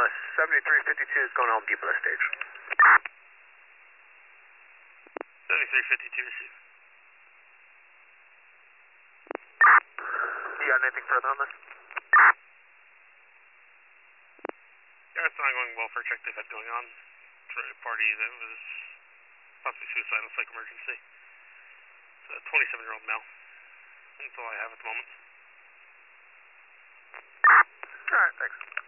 7352 is going home Depot stage. 7352 receive. You got anything further on this? Yeah, it's an ongoing welfare check they've had going on for a party that was possibly suicidal, psych emergency. It's a 27-year-old male. That's all I have at the moment. Alright, thanks.